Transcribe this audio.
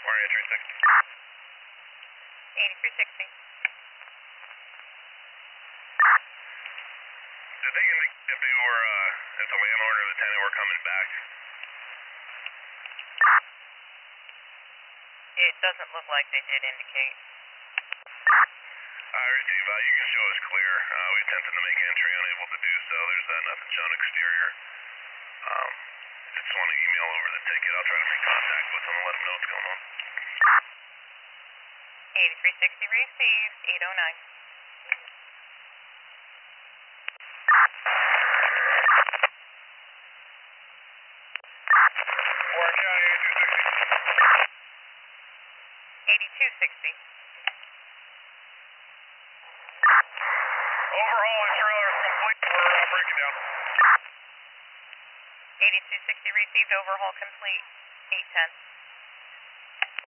Where are you, 360? 8360. Did they indicate if they were, if the landlord or the tenant were coming back? It doesn't look like they did indicate. Steve, you can show us clear. We attempted to make entry, unable to do so. There's nothing shown exterior. Just want to email over the ticket. I'll try to make contact with them and let them know what's going on. 8360 received, 809. Orange County 8260. Overhaul and trailer is complete. We're breaking down. 8260 received, overhaul complete, 810.